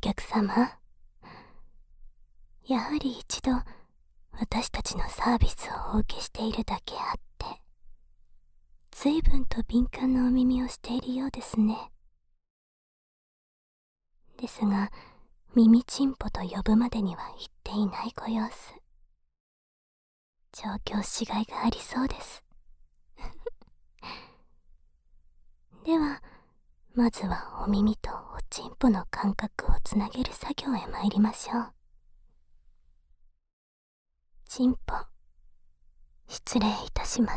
客様、やはり一度私たちのサービスをお受けしているだけあって、随分と敏感なお耳をしているようですね。ですが、耳ちんぽと呼ぶまでには言っていないご様子。状況違いがありそうです。では、まずはお耳とおちんぽの感覚をつなげる作業へ参りましょう。ちんぽ、失礼いたします。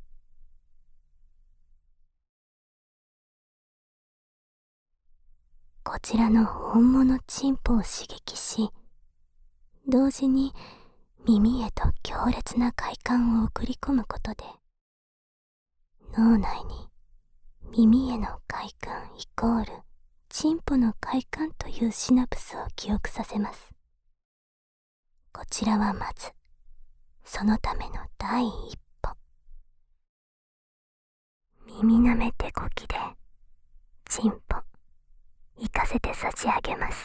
こちらの本物ちんぽを刺激し、同時に耳へと強烈な快感を送り込むことで、脳内に耳への快感イコールチンポの快感というシナプスを記憶させます。こちらはまず、そのための第一歩。耳舐め手こきで、チンポ、行かせて差し上げます。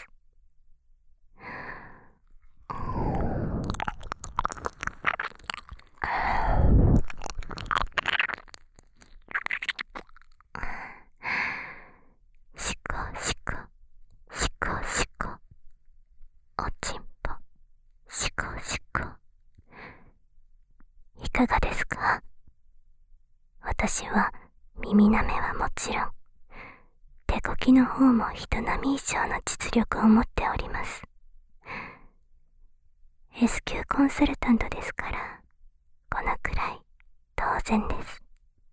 しこしこ、しこしこ、おちんぽ、しこしこ。いかがですか？私は耳舐めはもちろん、手こきの方も人並み以上の実力を持っております。S 級コンサルタントですから、このくらい当然です。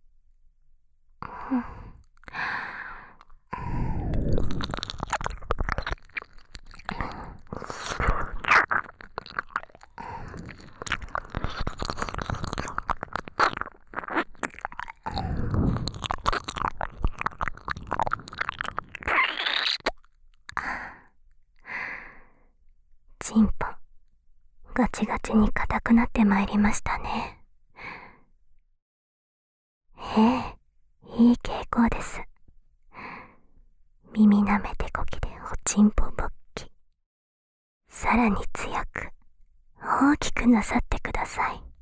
チンポ、ガチガチに硬くなってまいりましたね。ええ、いい傾向です。耳舐め手こきでおちんぽ勃起。さらに強く、大きくなさってください。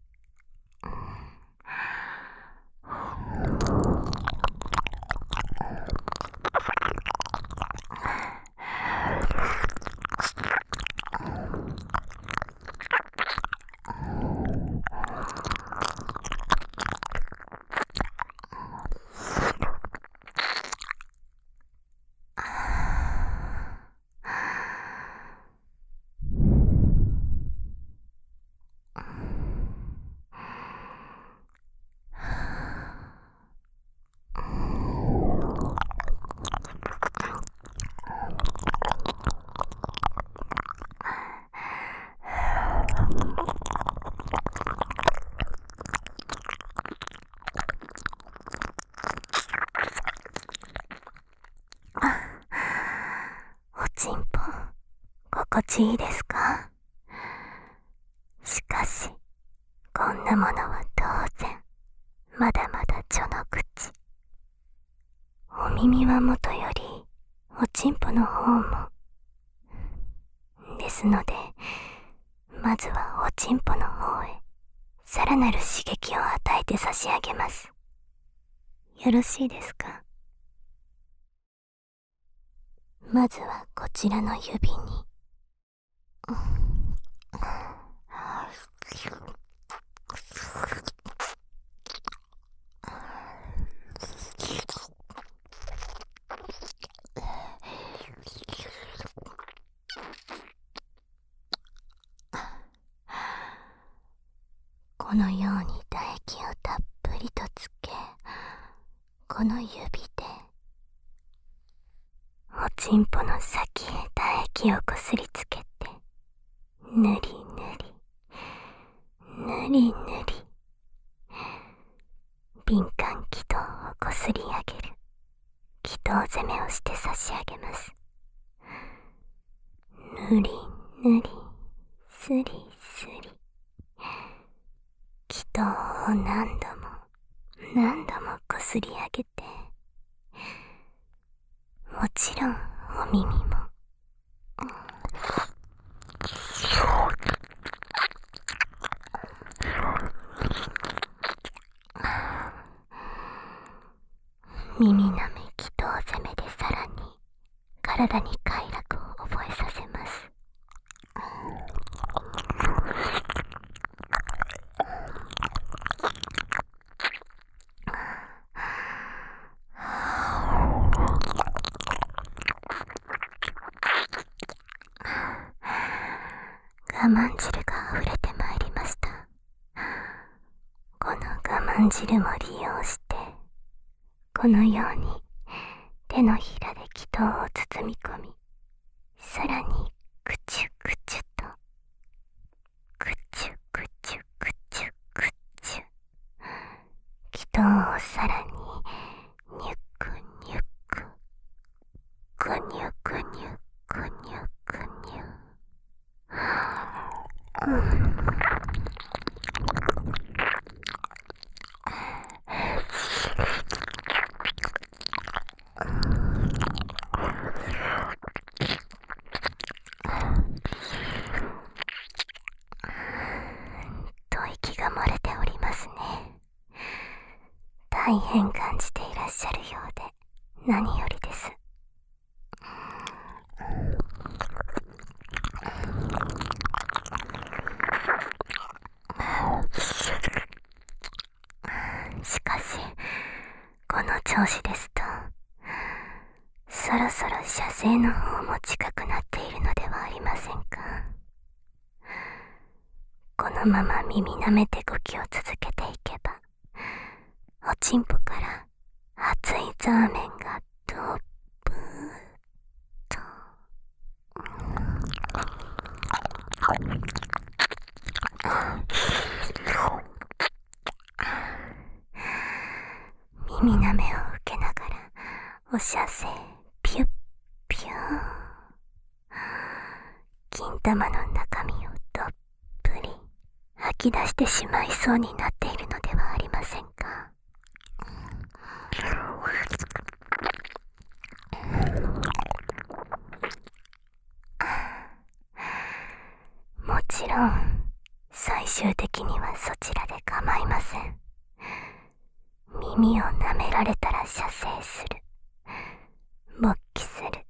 おちんぽ、心地いいですか？しかし、こんなものは当然、まだまだ序の口。お耳はもとより、おちんぽの方も。ですので、まずはおちんぽの方へ、さらなる刺激を与えて差し上げます。よろしいですか？まずはこちらの指に、このように唾液をたっぷりとつけ、この指でおちんぽの先へ唾液をこすりつけて、ぬりぬり、ぬりぬり、敏感気道をこすり上げる気道攻めをして差し上げます。ぬりぬり、すりすり、気道を何度も何度もこすり上げて、もちろんお耳も耳なめ祈祷攻めでさらに体に快楽を覚えさせます。我慢汁が溢れてまいりました。この我慢汁も利用してこのように手のひらで祈祷を包み込み、さらにくちゅくちゅとくちゅくちゅくちゅくちゅ祈祷をさらにニュクニュクぐにゅぐにゅぐにゅぐにゅ、と息が漏れておりますね。大変感じていらっしゃるようで何よりです。しかしこの調子ですとそろそろ射精の方も近くなっているのではありませんか。このまま耳なめて呼吸を続けていけばおちんぽから熱いザーメンがドブーッと耳なめを受けながらお射精ピュッピュー、金玉の中身をどっぷり吐き出してしまいそうになっているのではありませんか。もちろん最終的にはそちらで構いません。耳を舐められたら射精する、勃起する、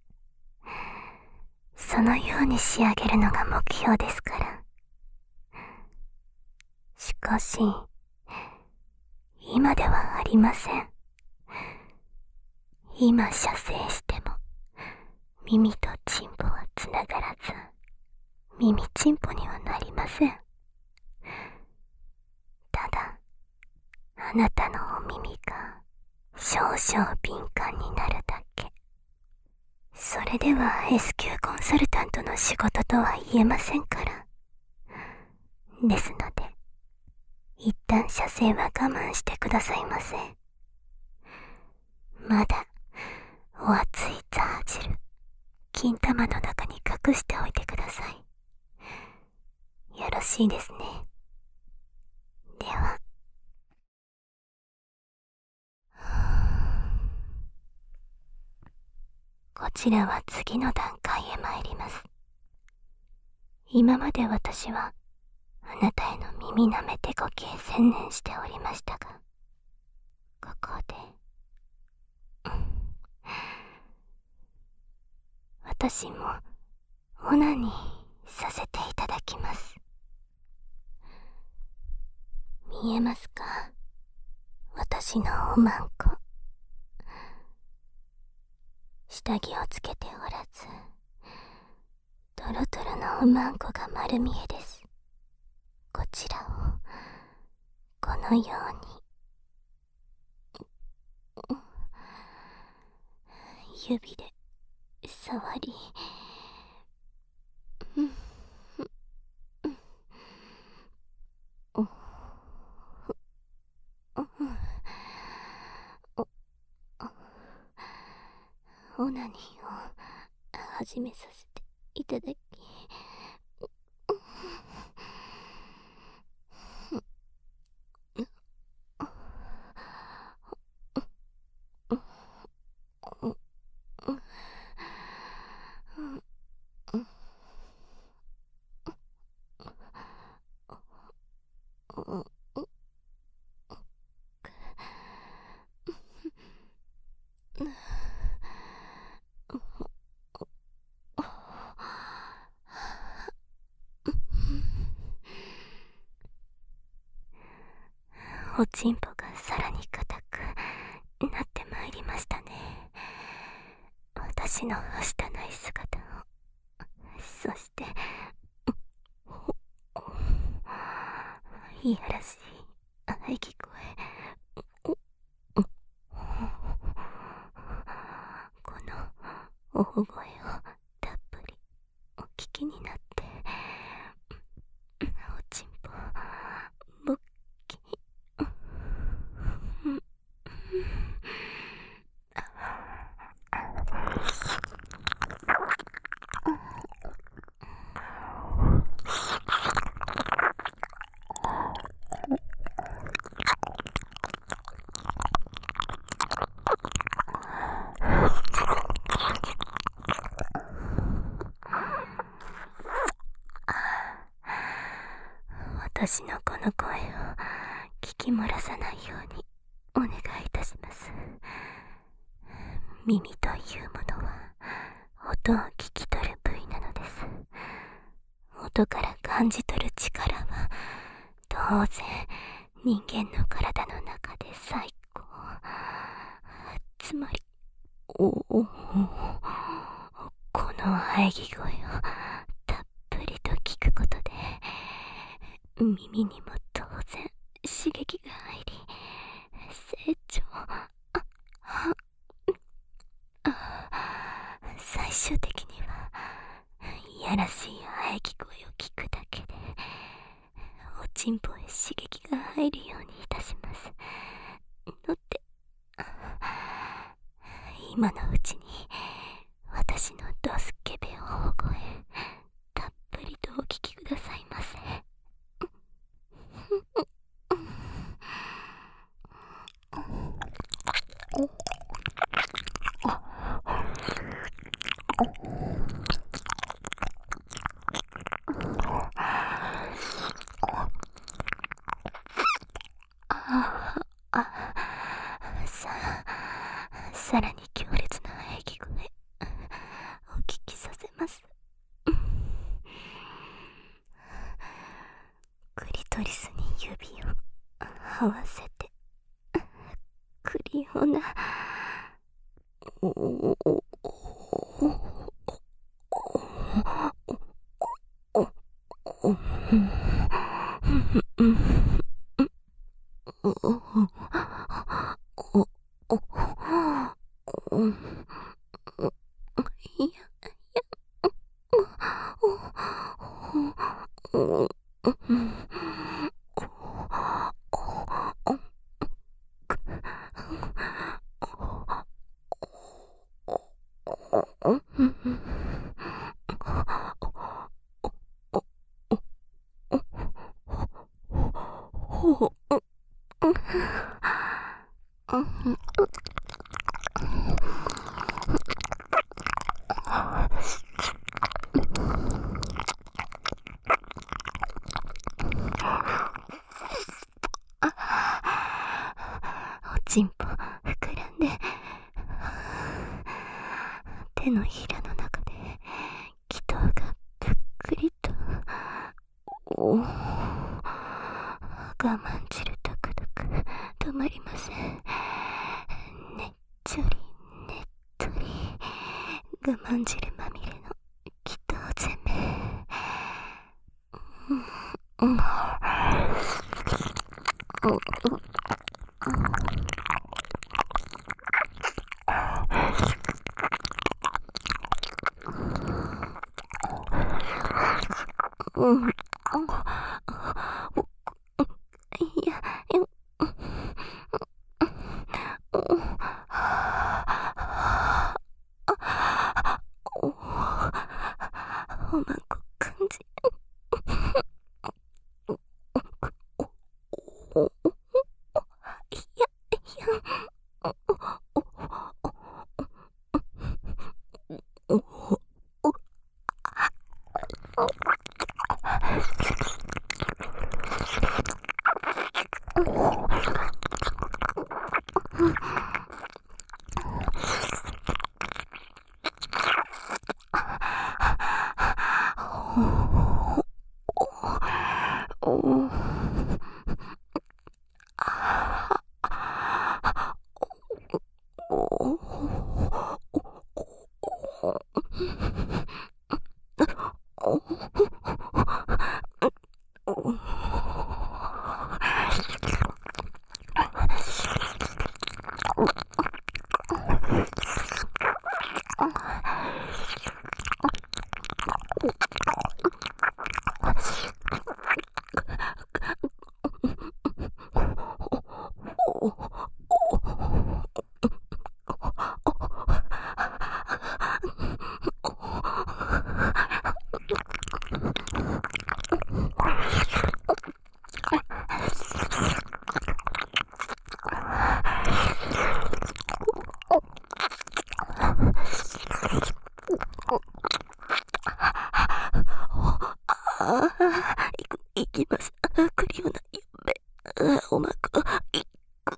そのように仕上げるのが目標ですから。しかし今ではありません。今射精しても耳とチンポはつながらず耳チンポにはなりません。ただあなたのお耳が少々敏感になるだけ。それでは S 級コンサルタントの仕事とは言えませんから。ですので一旦射精は我慢してくださいませ。まだお熱いザー汁金玉の中に隠しておいてください。よろしいですね。ではこちらは次の段階へ参ります。今まで私はあなたへの耳なめて呼吸へ専念しておりましたが、ここで私もオナニーさせていただきます。見えますか、私のおまんこ。下着をつけておらずトロトロのおまんこが丸見えです。こちらをこのように指で触り、オナニーを始めさせていただき、 おちんぽがさらに硬くなってまいりましたね。私のはしたない姿を、そしていやらしい喘ぎ声、この大声をたっぷりお聞きになって、おちんぽぼっき私のこの声を聞き漏らさないようにお願いいたします。耳というものは音を聞き取る部位なのです。音から感じ取る力は当然人間の体の中で最高、つまりこの喘ぎ声をたっぷりと聞くことで耳にも当然刺激が入り、成長、最終的にはいやらしい喘ぎ声を聞くだけでおちんぽへ刺激が入るようにいたしますので、今のうちに私のドスケベ大声たっぷりとお聞きくださいませ。さらに強烈な喘ぎ声お聞きさせます。クリトリスに指を合わせてクリオナおちんぽ膨らんで手のひらの中で気筒がぷっくりと我慢汁ドクドク止まりません。ねっちょりねっとり我慢汁まみれの気筒攻め、おまこ感じいきます。クリオナ、やべ。おまく、いく。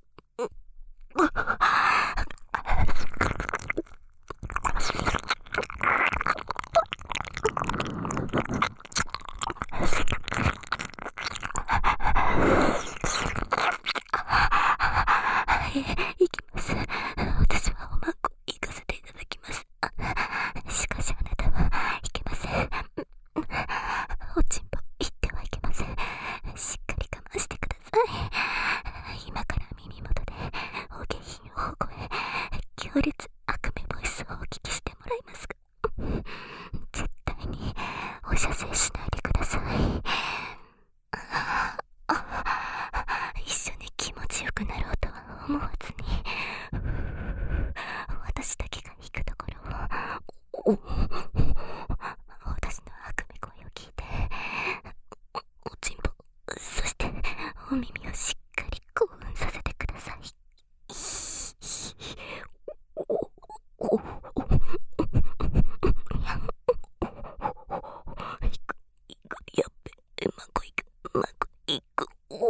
いきます。私はおまんこ行かせていただきます。しかしあなたはいけません。おちんぽ行ってはいけません。しっかり我慢してください。今から耳元でお下品大声、強烈悪名ボイスをお聞きしてもらいますが、絶対にお射精しないでください。一緒に気持ちよくなろうとは思わずに、私だけが引くところを、私の悪名声を聞いて、おちんぽ、そしてお耳をしっかり興奮させてください。やっべ、うまくいく、うまくいく。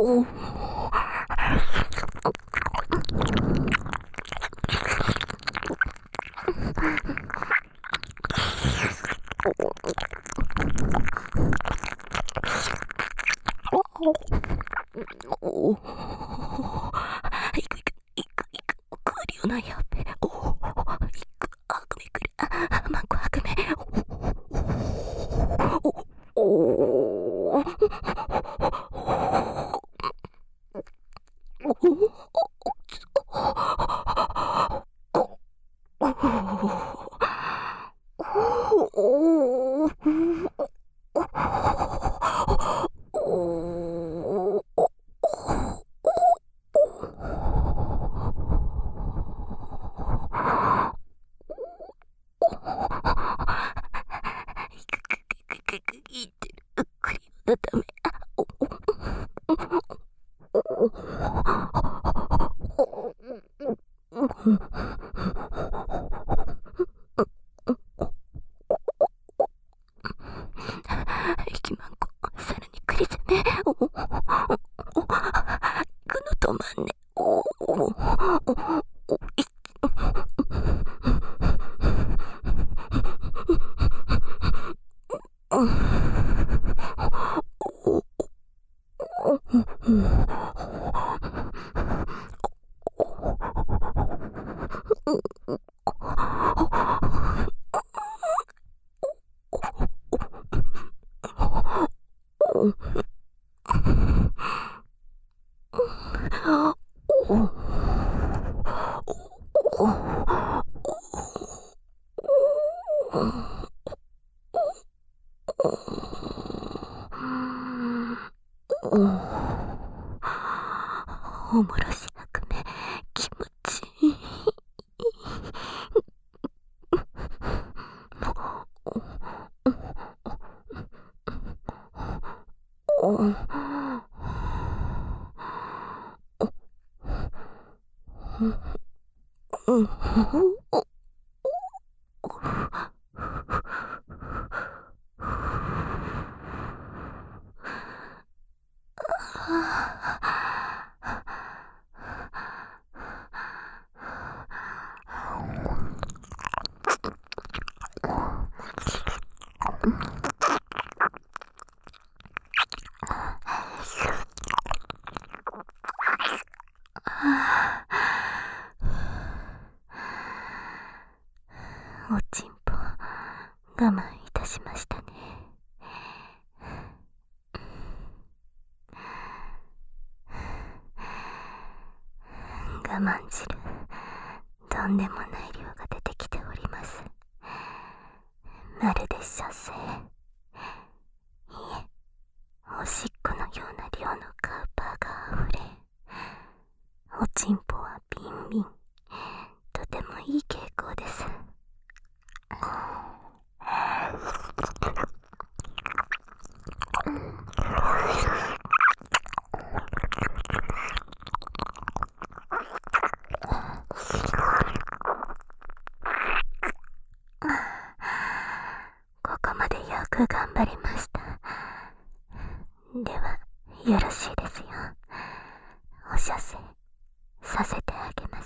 いくいくいくいく、クリオナ、やっべ。いく、悪名くる、まこ悪名。いってる、クリオナダメ。息まんこ、さらにクリ攻め。行くの止まんね。おもろし悪名、気持ちいい。おちんぽ、我慢いたしましたね。我慢汁、とんでもない量が出てきております。まるで射精、いえ、おしっこのような量のカウパーがあふれ、おちんぽはビンビン、とてもいい傾向です。ここまでよく頑張りました。 よろしいですよ。お射精させてあげます。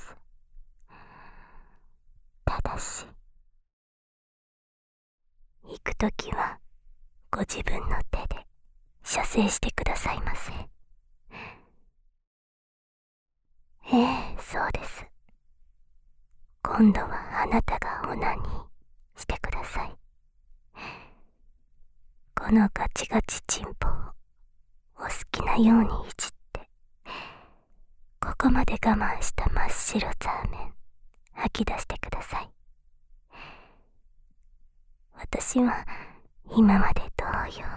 ただし、行くときはご自分の手で射精してくださいませ。そうです。今度はあなたがオナニーしてください。このガチガチチンポをお好きなようにいじって、ここまで我慢した真っ白ザーメン吐き出してください。私は今まで同様、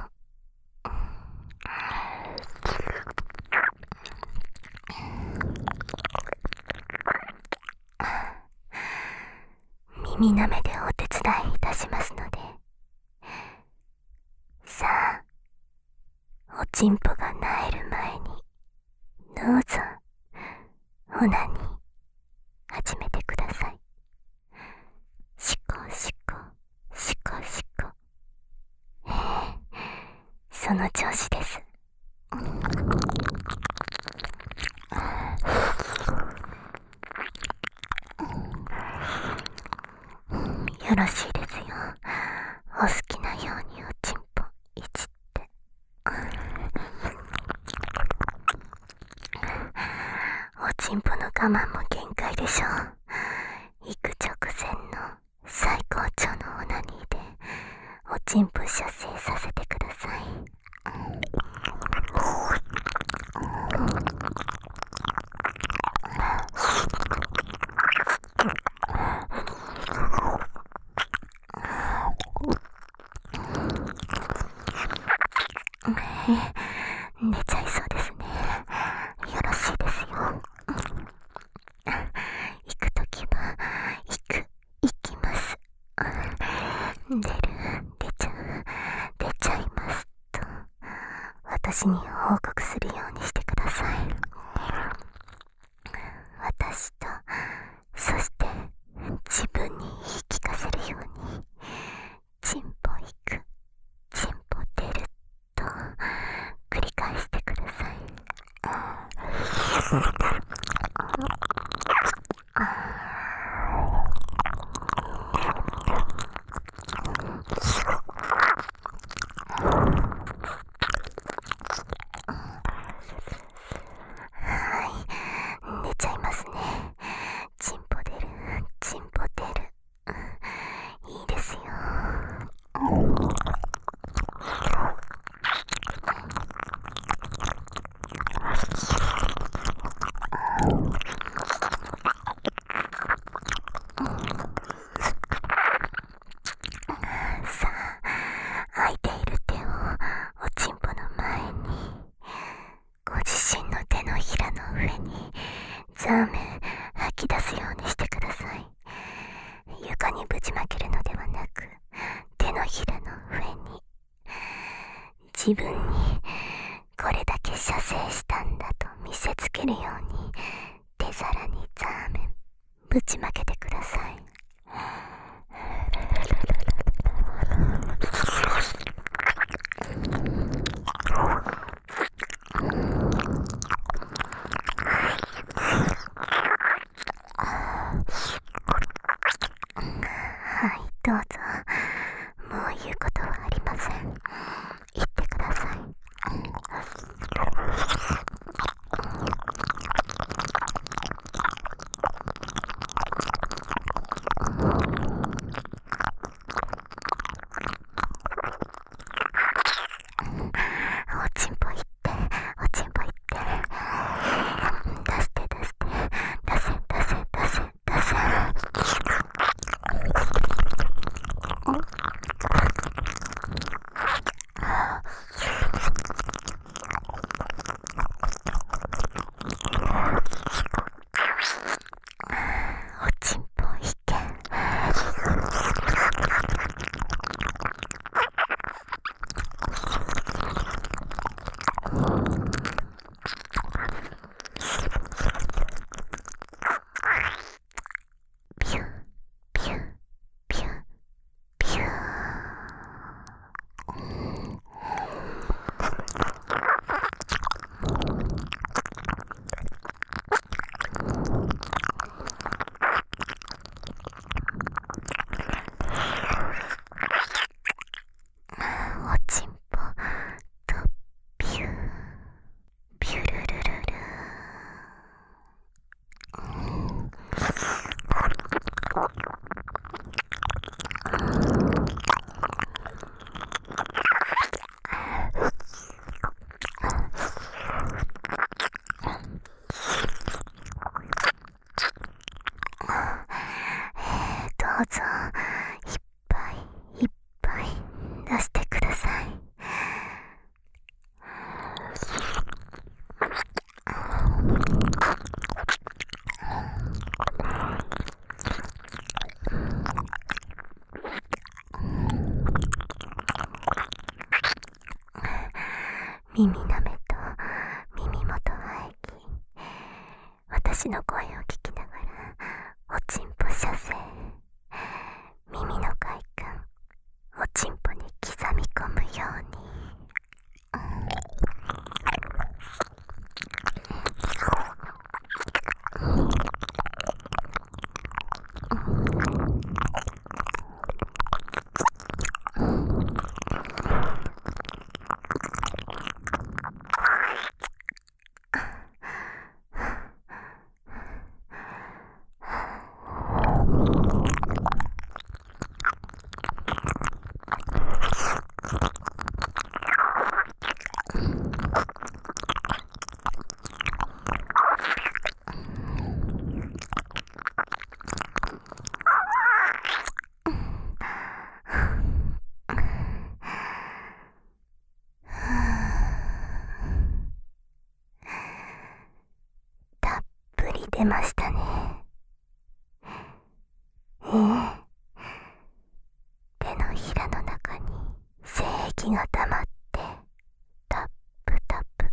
耳なめでお手伝いいたしますので、さあ、おちんぽがなえる前にどうぞオナニー始めてください。シコシコシコシコ。その調子です。よろしいですよ。お好きなようにおちんぽいじって。おちんぽの我慢も限界でしょう。行く直前の最高潮のオナニーでおちんぽ射精させてください。寝ちゃいそうですね。よろしいですよ。行くときは行きます。出ちゃいますと私に報告するようにしてください。私と、そして自分に言い聞かせるように、チンポ行く、チンポ出ると繰り返してください。寝ちゃいますね。チンポ出る、チンポ出る。いいですよ。さあ、空いている手をおちんぽの前に、ご自身の手のひらの上にザーメン吐き出すようにしてください。床にぶちまけるのではなく、手のひらの上に、自分にこれだけ射精したんだと見せつけるように手皿にザーメンぶちまけてください。はい、どうぞ。もう言うことはありません。言ってください。 耳なめと耳元生えき、私の声を聞きながらおちんぽ射精、耳の快感おちんぽに刻み込むように。たっぷり出ましたね。手のひらの中に精液が溜まってタップタップ。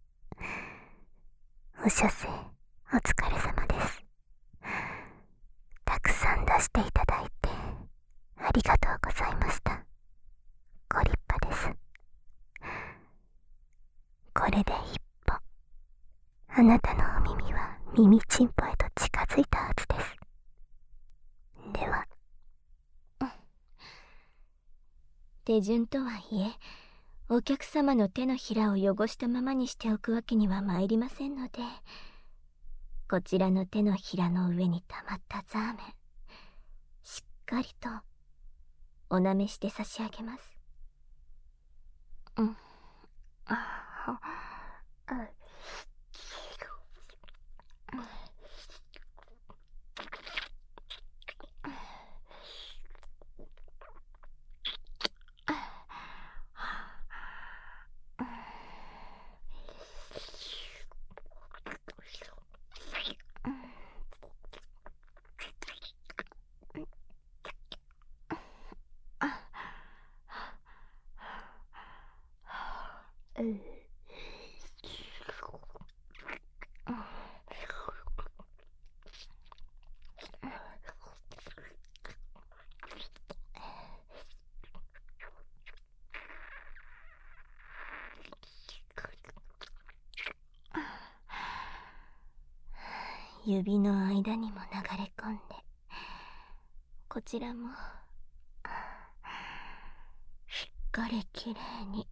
お射精お疲れ様です。たくさん出していただいてありがとうございました。ご立派です。これで一歩あなたのお耳は耳ちんぽへと近づいたはずです。では、手順とはいえお客様の手のひらを汚したままにしておくわけには参りませんので、こちらの手のひらの上に溜まったザーメン、しっかりとお舐めして差し上げます。指の間にも流れ込んで、こちらもしっかりきれいに。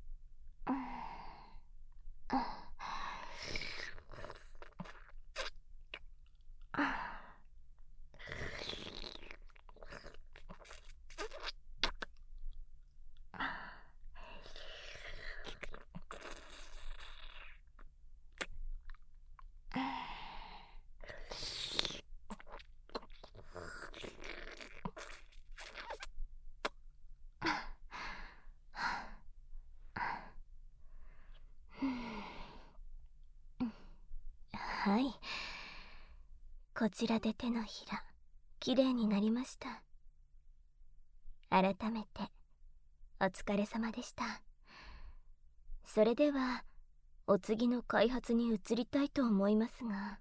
はい、こちらで手のひらきれいになりました。改めてお疲れ様でした。それではお次の開発に移りたいと思いますが、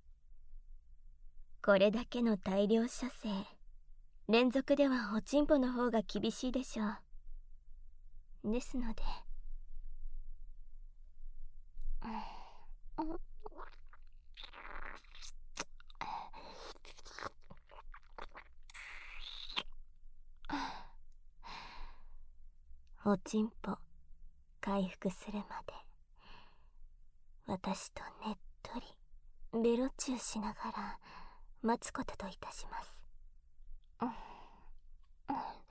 これだけの大量射精連続ではおちんぽの方が厳しいでしょう。ですので、おちんぽ回復するまで私とねっとりベロチューしながら待つことといたします。